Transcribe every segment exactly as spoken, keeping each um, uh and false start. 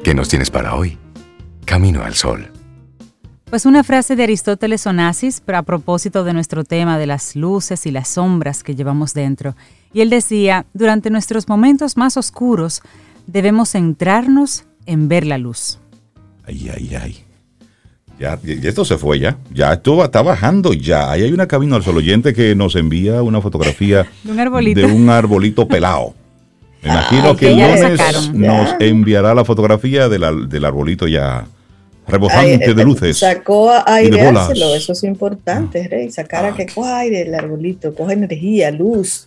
¿Qué nos tienes para hoy? Camino al Sol. Pues una frase de Aristóteles Onassis a propósito de nuestro tema de las luces y las sombras que llevamos dentro. Y él decía, durante nuestros momentos más oscuros debemos centrarnos en ver la luz. Ay, ay, ay. Ya, ya esto se fue ya. Ya esto está bajando ya. Ahí hay una Camino al Sol oyente que nos envía una fotografía de un arbolito, de un arbolito pelado. Me imagino ah, que el lunes sacaron. nos enviará la fotografía de la, del arbolito ya rebosante Ay, de luces. Sacó a aireárselo, eso es importante, ah. Rey. Sacar ah. a que coja aire el arbolito, coja energía, luz.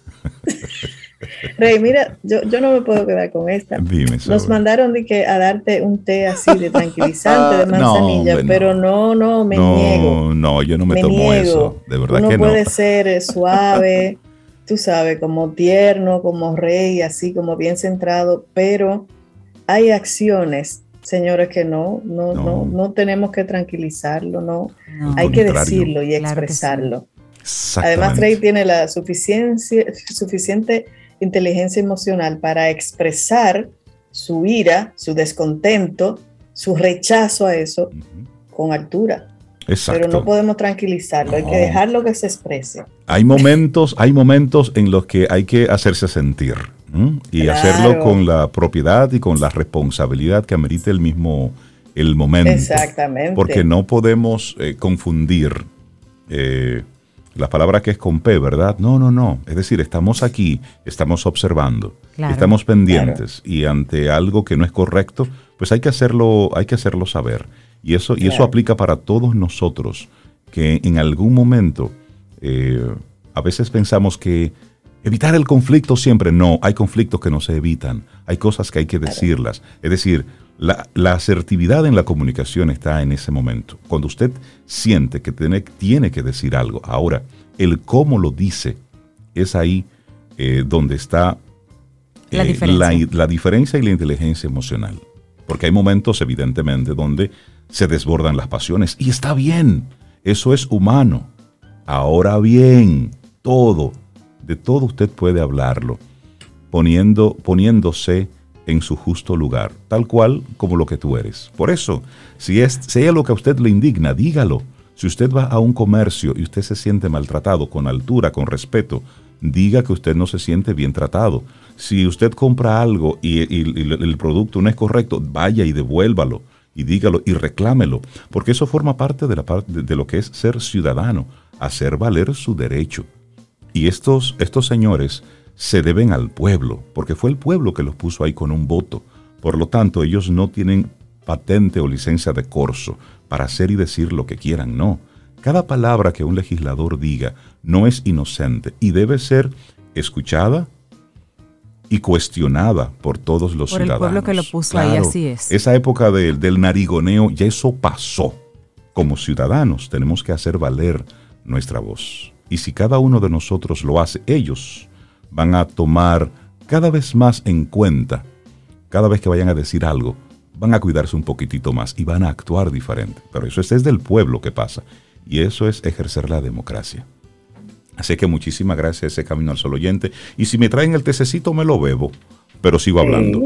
Rey, mira, yo, yo no me puedo quedar con esta. Dime, Nos mandaron de que a darte un té así de tranquilizante, de manzanilla, no, pero no, no, me no, niego. No, yo no me, me tomo niego. Eso, de verdad Uno que no. puede ser suave, tú sabes, como tierno, como rey, así como bien centrado, pero hay acciones, señores, que no, no, no, no, no tenemos que tranquilizarlo, no, no hay que decirlo y expresarlo. Claro, además, Rey tiene la suficiente, suficiente inteligencia emocional para expresar su ira, su descontento, su rechazo a eso uh-huh. con altura. Exacto. Pero no podemos tranquilizarlo, no. Hay que dejarlo que se exprese. Hay momentos, hay momentos en los que hay que hacerse sentir ¿eh? y claro. hacerlo con la propiedad y con la responsabilidad que amerite el mismo el momento. Exactamente. Porque no podemos eh, confundir eh, la palabra que es con P, ¿verdad? No, no, no. Es decir, estamos aquí, estamos observando, claro, estamos pendientes claro. y ante algo que no es correcto, pues hay que hacerlo, hay que hacerlo saber. Y eso, claro. y eso aplica para todos nosotros, que en algún momento eh, a veces pensamos que evitar el conflicto siempre, no, hay conflictos que no se evitan, hay cosas que hay que decirlas. Claro. Es decir, la, la asertividad en la comunicación está en ese momento. Cuando usted siente que tiene, tiene que decir algo, ahora, el cómo lo dice, es ahí eh, donde está eh, la, diferencia. La, la diferencia y la inteligencia emocional. Porque hay momentos, evidentemente, donde se desbordan las pasiones. Y está bien, eso es humano. Ahora bien, todo, de todo usted puede hablarlo, poniendo, poniéndose en su justo lugar, tal cual como lo que tú eres. Por eso, si es, si hay algo que a usted le indigna, dígalo. Si usted va a un comercio y usted se siente maltratado, con altura, con respeto, diga que usted no se siente bien tratado. Si usted compra algo y, y, y el producto no es correcto, vaya y devuélvalo y dígalo y reclámelo, porque eso forma parte de, la parte de, de lo que es ser ciudadano, hacer valer su derecho. Y estos, estos señores se deben al pueblo, porque fue el pueblo que los puso ahí con un voto. Por lo tanto, ellos no tienen patente o licencia de corso para hacer y decir lo que quieran, no. Cada palabra que un legislador diga no es inocente y debe ser escuchada y cuestionada por todos los por ciudadanos. Por el pueblo que lo puso claro, ahí, así es. Esa época de, del narigoneo, ya eso pasó. Como ciudadanos tenemos que hacer valer nuestra voz. Y si cada uno de nosotros lo hace, ellos van a tomar cada vez más en cuenta, cada vez que vayan a decir algo, van a cuidarse un poquitito más y van a actuar diferente. Pero eso es desde el pueblo que pasa. Y eso es ejercer la democracia. Así que muchísimas gracias a ese Camino al Sol oyente. Y si me traen el tececito, me lo bebo, pero sigo hablando.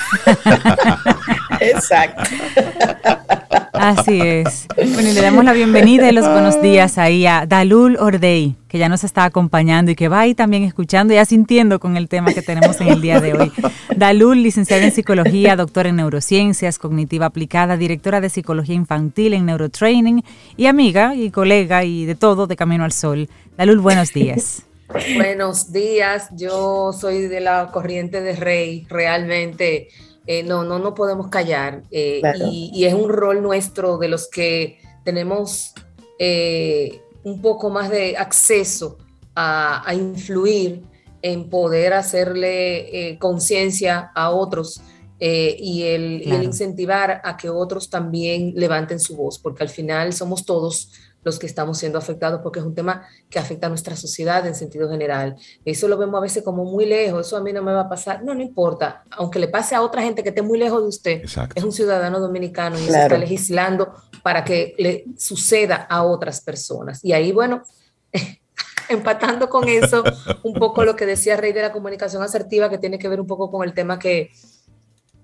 Exacto. Así es. Bueno, y le damos la bienvenida y los buenos días ahí a Dalul Ordey, que ya nos está acompañando y que va ahí también escuchando y asintiendo con el tema que tenemos en el día de hoy. Dalul, licenciada en Psicología, doctora en Neurociencias, Cognitiva Aplicada, directora de Psicología Infantil en Neurotraining y amiga y colega y de todo de Camino al Sol. Dalul, buenos días. Buenos días, yo soy de la corriente de Rey, realmente eh, no, no, no podemos callar eh, claro. y, y es un rol nuestro de los que tenemos eh, un poco más de acceso a, a influir en poder hacerle eh, conciencia a otros eh, y, el, claro. y el incentivar a que otros también levanten su voz, porque al final somos todos los que estamos siendo afectados, porque es un tema que afecta a nuestra sociedad en sentido general. Eso lo vemos a veces como muy lejos, eso a mí no me va a pasar. No, no importa, aunque le pase a otra gente que esté muy lejos de usted, exacto. Es un ciudadano dominicano y claro. Se está legislando para que le suceda a otras personas. Y ahí, bueno, empatando con eso, un poco lo que decía Rey de la comunicación asertiva, que tiene que ver un poco con el tema que,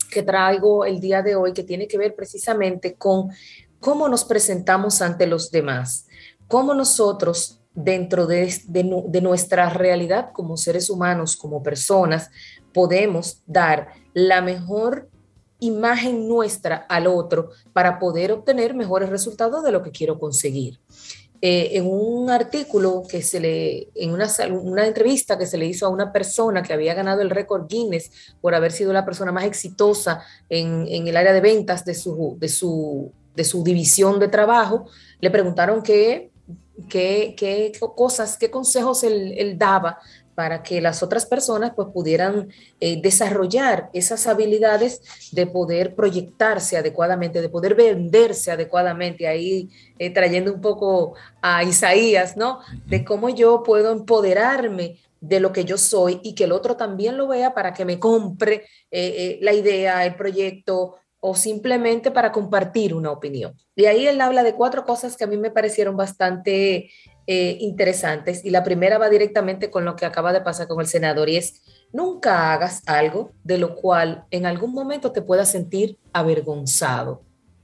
que traigo el día de hoy, que tiene que ver precisamente con cómo nos presentamos ante los demás, cómo nosotros dentro de, de, de nuestra realidad como seres humanos, como personas, podemos dar la mejor imagen nuestra al otro para poder obtener mejores resultados de lo que quiero conseguir. Eh, en un artículo que se le, en una, una entrevista que se le hizo a una persona que había ganado el récord Guinness por haber sido la persona más exitosa en, en el área de ventas de su, de su, de su división de trabajo, le preguntaron qué, qué, qué cosas, qué consejos él, él daba para que las otras personas pues, pudieran eh, desarrollar esas habilidades de poder proyectarse adecuadamente, de poder venderse adecuadamente, ahí eh, trayendo un poco a Isaías, ¿no? De cómo yo puedo empoderarme de lo que yo soy y que el otro también lo vea para que me compre eh, eh, la idea, el proyecto, o simplemente para compartir una opinión. Y ahí él habla de cuatro cosas que a mí me parecieron bastante eh, interesantes, y la primera va directamente con lo que acaba de pasar con el senador, y es: nunca hagas algo de lo cual en algún momento te puedas sentir avergonzado,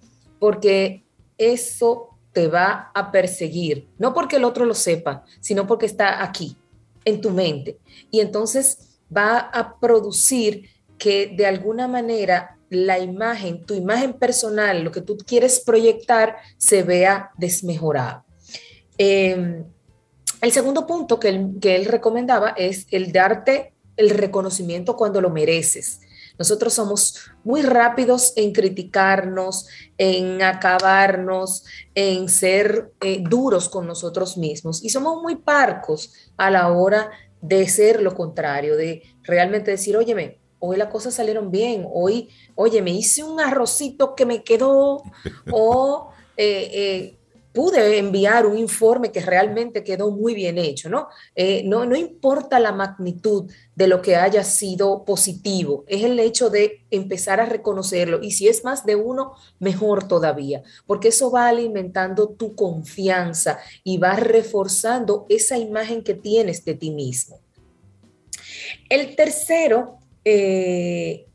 porque eso te va a perseguir, no porque el otro lo sepa, sino porque está aquí, en tu mente, y entonces va a producir que de alguna manera la imagen, tu imagen personal, lo que tú quieres proyectar, se vea desmejorado. Eh, el segundo punto que él, que él recomendaba es el darte el reconocimiento cuando lo mereces. Nosotros somos muy rápidos en criticarnos, en acabarnos, en ser eh, duros con nosotros mismos, y somos muy parcos a la hora de ser lo contrario, de realmente decir: óyeme, hoy las cosas salieron bien, hoy, oye, me hice un arrocito que me quedó, o eh, eh, pude enviar un informe que realmente quedó muy bien hecho, ¿no? Eh, no, no importa la magnitud de lo que haya sido positivo, es el hecho de empezar a reconocerlo, y si es más de uno, mejor todavía, porque eso va alimentando tu confianza y va reforzando esa imagen que tienes de ti mismo. El tercero, eh,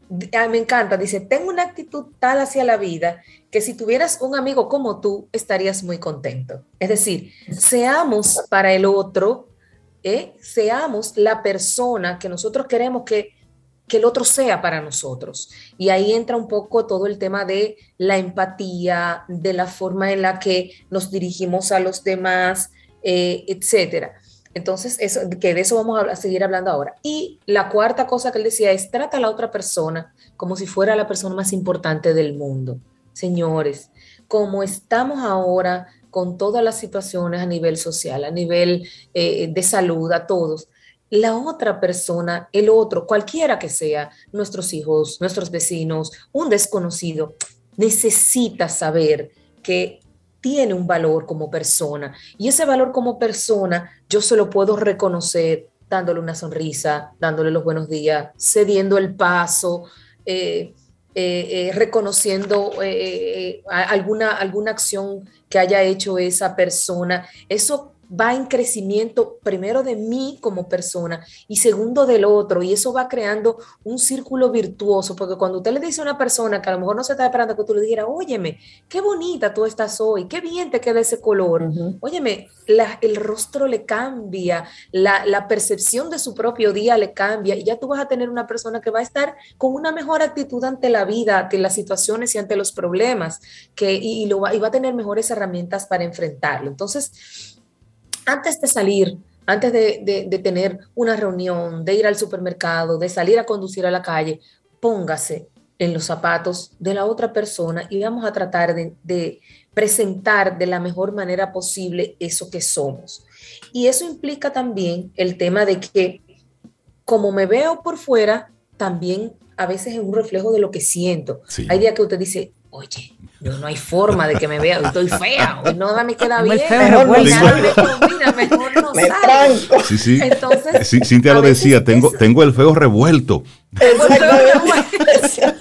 me encanta, dice: tengo una actitud tal hacia la vida que si tuvieras un amigo como tú, estarías muy contento. Es decir, seamos para el otro, ¿eh? seamos la persona que nosotros queremos que, que el otro sea para nosotros. Y ahí entra un poco todo el tema de la empatía, de la forma en la que nos dirigimos a los demás, eh, etcétera. Entonces, eso, que de eso vamos a seguir hablando ahora. Y la cuarta cosa que él decía es: trata a la otra persona como si fuera la persona más importante del mundo. Señores, como estamos ahora con todas las situaciones a nivel social, a nivel eh, de salud, a todos, la otra persona, el otro, cualquiera que sea, nuestros hijos, nuestros vecinos, un desconocido, necesita saber que tiene un valor como persona, y ese valor como persona yo se lo puedo reconocer dándole una sonrisa, dándole los buenos días, cediendo el paso, eh, eh, eh, reconociendo eh, eh, alguna, alguna acción que haya hecho esa persona. Eso va en crecimiento, primero de mí como persona y segundo del otro, y eso va creando un círculo virtuoso, porque cuando usted le dice a una persona que a lo mejor no se está esperando que tú le dijeras: óyeme, qué bonita tú estás hoy, qué bien te queda ese color, uh-huh. óyeme, la, el rostro le cambia, la, la percepción de su propio día le cambia, y ya tú vas a tener una persona que va a estar con una mejor actitud ante la vida, ante las situaciones y ante los problemas, que, y, y, lo va, y va a tener mejores herramientas para enfrentarlo. Entonces, antes de salir, antes de, de, de tener una reunión, de ir al supermercado, de salir a conducir a la calle, póngase en los zapatos de la otra persona y vamos a tratar de, de presentar de la mejor manera posible eso que somos. Y eso implica también el tema de que, como me veo por fuera, también a veces es un reflejo de lo que siento. Sí. Hay días que usted dice: oye, no, no hay forma de que me vea, estoy fea, hoy no me queda bien, mejor no me combina, mejor no salgo. Sí, sí. Entonces, sí, Cintia lo decía, tengo, tengo el feo revuelto. Tengo el feo revuelto.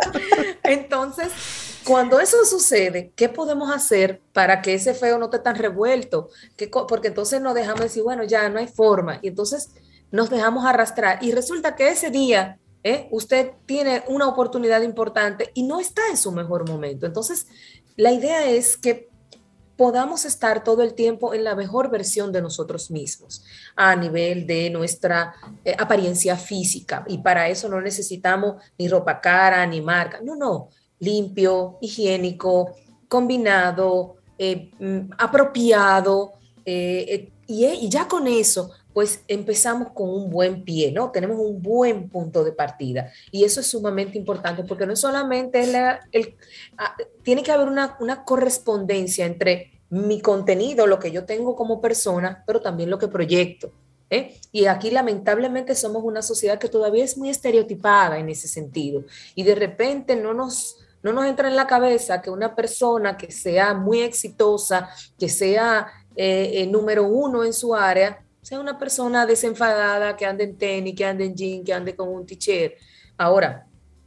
Entonces, cuando eso sucede, ¿qué podemos hacer para que ese feo no esté tan revuelto? ¿Qué, porque entonces nos dejamos decir: bueno, ya no hay forma, y entonces nos dejamos arrastrar, y resulta que ese día ¿eh? Usted tiene una oportunidad importante y no está en su mejor momento. Entonces, la idea es que podamos estar todo el tiempo en la mejor versión de nosotros mismos a nivel de nuestra eh, apariencia física, y para eso no necesitamos ni ropa cara ni marca, no, no, limpio, higiénico, combinado, eh, apropiado, eh, eh, y, y ya con eso pues empezamos con un buen pie, ¿no? Tenemos un buen punto de partida, y eso es sumamente importante, porque no solamente es la, el, ah, tiene que haber una, una correspondencia entre mi contenido, lo que yo tengo como persona, pero también lo que proyecto, ¿eh? Y aquí lamentablemente somos una sociedad que todavía es muy estereotipada en ese sentido, y de repente no nos, no nos entra en la cabeza que una persona que sea muy exitosa, que sea eh, el número uno en su área, sea una persona desenfadada, que ande en tenis, que ande en jean, que ande con un t-shirt. Ahora,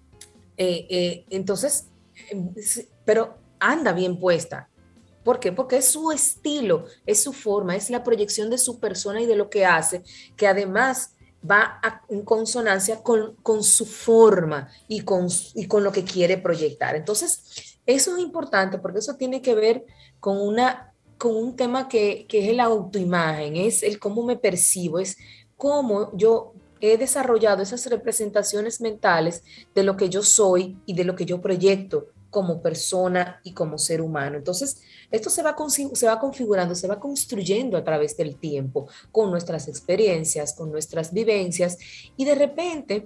eh, eh, entonces, eh, pero anda bien puesta. ¿Por qué? Porque es su estilo, es su forma, es la proyección de su persona y de lo que hace, que además va a, en consonancia con, con su forma y con, y con lo que quiere proyectar. Entonces, eso es importante, porque eso tiene que ver con una con un tema que, que es la autoimagen, es el cómo me percibo, es cómo yo he desarrollado esas representaciones mentales de lo que yo soy y de lo que yo proyecto como persona y como ser humano. Entonces, esto se va, se va configurando, se va construyendo a través del tiempo, con nuestras experiencias, con nuestras vivencias, y de repente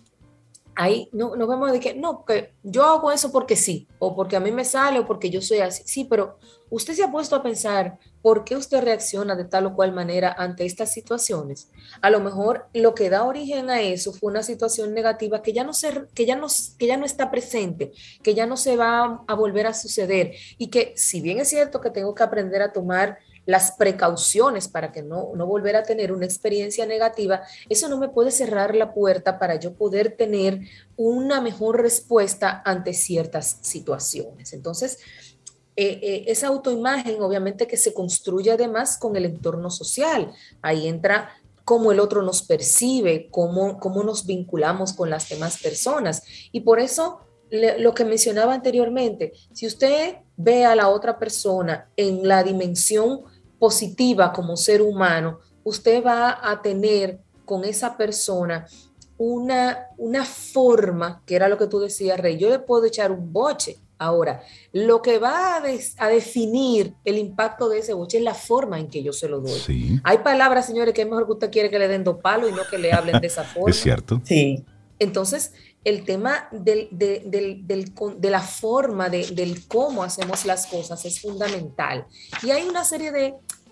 ahí no, no vemos de que, no, que yo hago eso porque sí, o porque a mí me sale, o porque yo soy así. Sí, pero usted se ha puesto a pensar por qué usted reacciona de tal o cual manera ante estas situaciones. A lo mejor lo que da origen a eso fue una situación negativa que ya no, se, que ya no, que ya no está presente, que ya no se va a volver a suceder, y que si bien es cierto que tengo que aprender a tomar las precauciones para que no, no volver a tener una experiencia negativa, eso no me puede cerrar la puerta para yo poder tener una mejor respuesta ante ciertas situaciones. Entonces, eh, eh, esa autoimagen obviamente que se construye además con el entorno social. Ahí entra cómo el otro nos percibe, cómo, cómo nos vinculamos con las demás personas. Y por eso, le, lo que mencionaba anteriormente, si usted ve a la otra persona en la dimensión positiva como ser humano, usted va a tener con esa persona una, una forma, que era lo que tú decías, Rey, yo le puedo echar un boche. Ahora, lo que va a, des, a definir el impacto de ese boche es la forma en que yo se lo doy. Sí. Hay palabras, señores, que es mejor que usted quiere que le den dos palos y no que le hablen de esa forma. Es cierto. Sí. Entonces, el tema del, de, del, del, de la forma, de, del cómo hacemos las cosas es fundamental. Y hay una serie de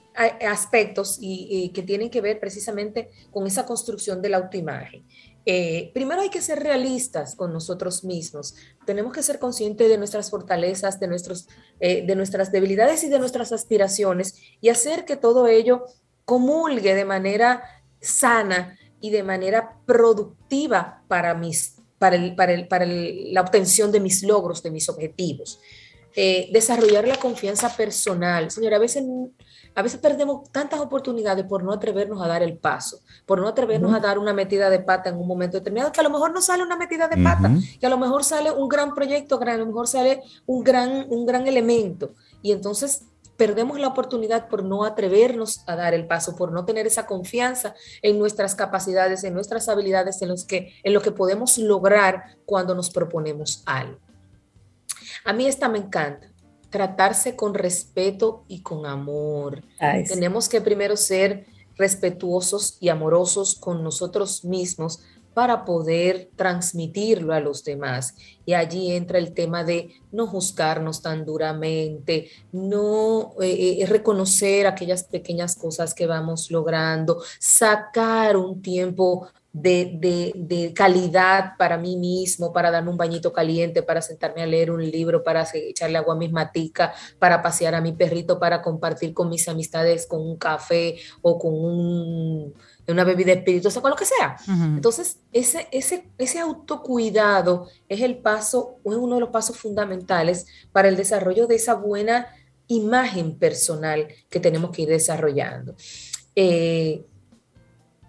aspectos y, y que tienen que ver precisamente con esa construcción de la autoimagen. Eh, primero hay que ser realistas con nosotros mismos. Tenemos que ser conscientes de nuestras fortalezas, de, nuestros, eh, de nuestras debilidades y de nuestras aspiraciones, y hacer que todo ello comulgue de manera sana y de manera productiva para, mis, para, el, para, el, para el, la obtención de mis logros, de mis objetivos. Eh, desarrollar la confianza personal. Señora, a veces, a veces perdemos tantas oportunidades por no atrevernos a dar el paso, por no atrevernos uh-huh. a dar una metida de pata en un momento determinado, que a lo mejor no sale una metida de pata, uh-huh. que a lo mejor sale un gran proyecto, que a lo mejor sale un gran, un gran elemento, y entonces perdemos la oportunidad por no atrevernos a dar el paso, por no tener esa confianza en nuestras capacidades, en nuestras habilidades, en, los que, en lo que podemos lograr cuando nos proponemos algo. A mí esta me encanta, tratarse con respeto y con amor. Ay, sí. Tenemos que primero ser respetuosos y amorosos con nosotros mismos para poder transmitirlo a los demás. Y allí entra el tema de no juzgarnos tan duramente, no eh, eh, reconocer aquellas pequeñas cosas que vamos logrando, sacar un tiempo De, de, de calidad para mí mismo, para darme un bañito caliente, para sentarme a leer un libro, para echarle agua a mis maticas, para pasear a mi perrito, para compartir con mis amistades con un café o con un, una bebida espirituosa, con lo que sea. Uh-huh. Entonces, ese, ese, ese autocuidado es el paso, es uno de los pasos fundamentales para el desarrollo de esa buena imagen personal que tenemos que ir desarrollando. Eh,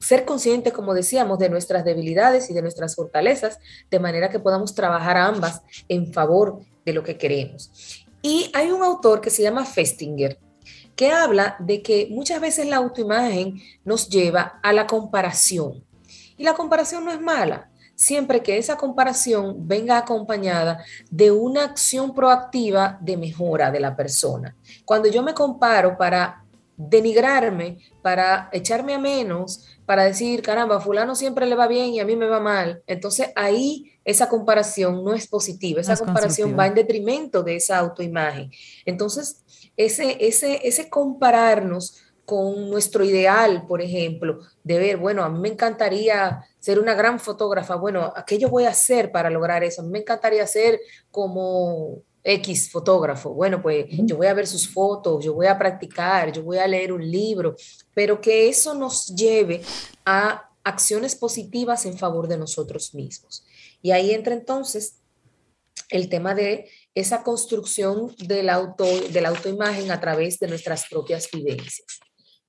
ser consciente, como decíamos, de nuestras debilidades y de nuestras fortalezas, de manera que podamos trabajar ambas en favor de lo que queremos. Y hay un autor que se llama Festinger, que habla de que muchas veces la autoimagen nos lleva a la comparación. Y la comparación no es mala, siempre que esa comparación venga acompañada de una acción proactiva de mejora de la persona. Cuando yo me comparo para denigrarme, para echarme a menos, para decir, caramba, a fulano siempre le va bien y a mí me va mal, entonces ahí esa comparación no es positiva, esa no es comparación va en detrimento de esa autoimagen. Entonces, ese, ese, ese compararnos con nuestro ideal, por ejemplo, de ver, bueno, a mí me encantaría ser una gran fotógrafa, bueno, ¿qué yo voy a hacer para lograr eso? A mí me encantaría ser como X fotógrafo, bueno, pues yo voy a ver sus fotos, yo voy a practicar, yo voy a leer un libro, pero que eso nos lleve a acciones positivas en favor de nosotros mismos. Y ahí entra entonces el tema de esa construcción del auto, de la autoimagen a través de nuestras propias vivencias.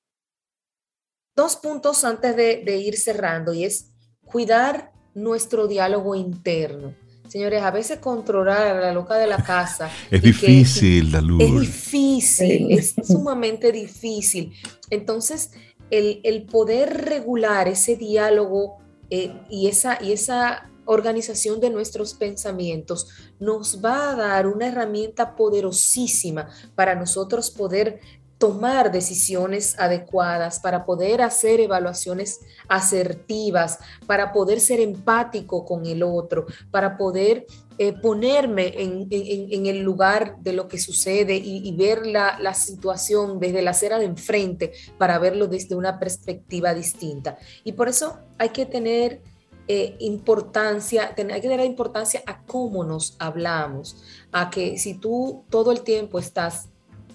Dos puntos antes de, de ir cerrando, y es cuidar nuestro diálogo interno. Señores, a veces controlar a la loca de la casa es difícil, Dalul. Es difícil, es sumamente difícil. Entonces, el, el poder regular ese diálogo eh, y, esa, y esa organización de nuestros pensamientos nos va a dar una herramienta poderosísima para nosotros poder tomar decisiones adecuadas, para poder hacer evaluaciones asertivas, para poder ser empático con el otro, para poder eh, ponerme en, en, en el lugar de lo que sucede y, y ver la, la situación desde la acera de enfrente para verlo desde una perspectiva distinta. Y por eso hay que tener eh, importancia, ten, hay que tener importancia a cómo nos hablamos, a que si tú todo el tiempo estás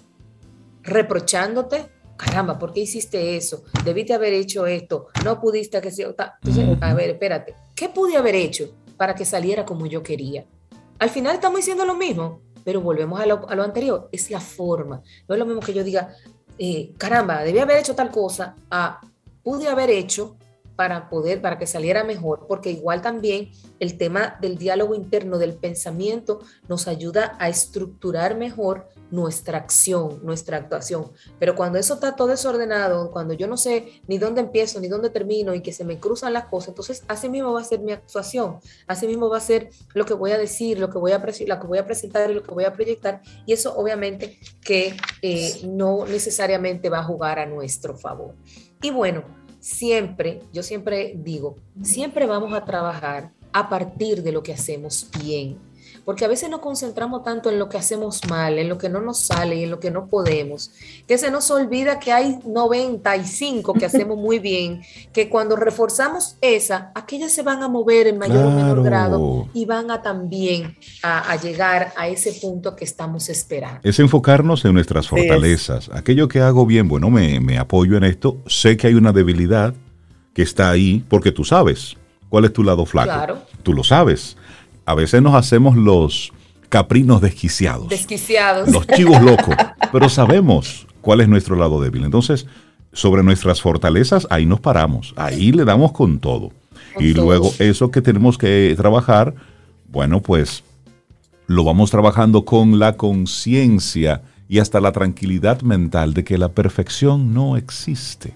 reprochándote, caramba, ¿por qué hiciste eso? Debiste haber hecho esto, no pudiste que sea. Entonces, a ver, espérate, ¿qué pude haber hecho para que saliera como yo quería? Al final estamos diciendo lo mismo, pero volvemos a lo, a lo anterior, es la forma. No es lo mismo que yo diga, eh, caramba, debí haber hecho tal cosa, a pude haber hecho para poder, para que saliera mejor, porque igual también el tema del diálogo interno, del pensamiento, nos ayuda a estructurar mejor nuestra acción, nuestra actuación. Pero cuando eso está todo desordenado, cuando yo no sé ni dónde empiezo, ni dónde termino, y que se me cruzan las cosas, entonces así mismo va a ser mi actuación, así mismo va a ser lo que voy a decir, lo que voy a, lo que voy a presentar y lo que voy a proyectar, y eso obviamente que eh, no necesariamente va a jugar a nuestro favor. Y bueno, siempre, yo siempre digo, siempre vamos a trabajar a partir de lo que hacemos bien, porque a veces nos concentramos tanto en lo que hacemos mal, en lo que no nos sale y en lo que no podemos, que se nos olvida que hay noventa y cinco que hacemos muy bien, que cuando reforzamos esa, aquellas se van a mover en mayor claro. o menor grado y van a también a, a llegar a ese punto que estamos esperando. Es enfocarnos en nuestras fortalezas. Es. Aquello que hago bien, bueno, me, me apoyo en esto, sé que hay una debilidad que está ahí, porque tú sabes cuál es tu lado flaco. Claro. Tú lo sabes. A veces nos hacemos los caprinos desquiciados. Desquiciados. Los chivos locos. Pero sabemos cuál es nuestro lado débil. Entonces, sobre nuestras fortalezas, ahí nos paramos. Ahí le damos con todo. Con y todo. Luego eso que tenemos que trabajar, bueno, pues lo vamos trabajando con la conciencia y hasta la tranquilidad mental de que la perfección no existe.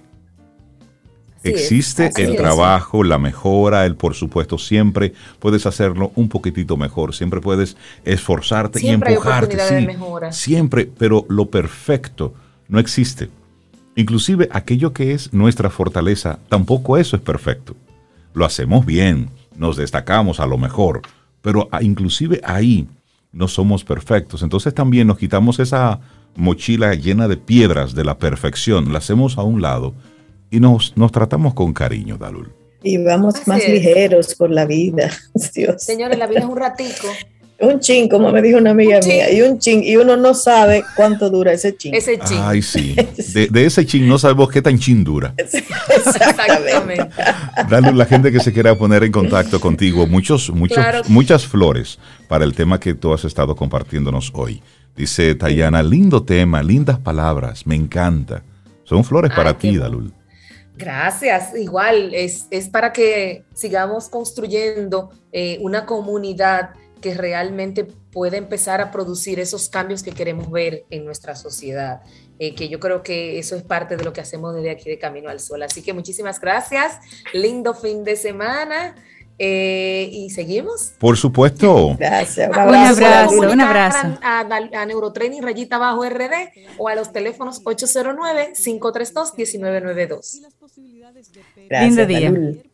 Sí, existe el es. trabajo, la mejora, el por supuesto, siempre puedes hacerlo un poquitito mejor, siempre puedes esforzarte siempre y empujarte. Hay oportunidad sí, de mejora. Siempre, pero lo perfecto no existe. Inclusive aquello que es nuestra fortaleza, tampoco eso es perfecto. Lo hacemos bien, nos destacamos a lo mejor, pero inclusive ahí no somos perfectos. Entonces también nos quitamos esa mochila llena de piedras de la perfección, la hacemos a un lado. Y nos, nos tratamos con cariño, Dalul. Y vamos Así más es. ligeros por la vida, Dios. Señores, la vida es un ratico. Un chin, como me dijo una amiga un mía, y un chin, y uno no sabe cuánto dura ese chin. Ese chin. Ay, sí. De, de ese chin no sabemos qué tan chin dura. Exactamente. Dalul, la gente que se quiera poner en contacto contigo, muchos, muchos, claro. muchas flores para el tema que tú has estado compartiéndonos hoy. Dice Tayana, lindo tema, lindas palabras, me encanta. Son flores para Ay, ti, Dalul. Gracias, igual es, es para que sigamos construyendo eh, una comunidad que realmente pueda empezar a producir esos cambios que queremos ver en nuestra sociedad, eh, que yo creo que eso es parte de lo que hacemos desde aquí de Camino al Sol. Así que muchísimas gracias, lindo fin de semana. Eh, y seguimos. Por supuesto. Gracias. Un abrazo, un abrazo. A, a, a Neurotraining Rayita Bajo R D o a los teléfonos ocho cero nueve, cinco tres dos, uno nueve nueve dos. Lindo día.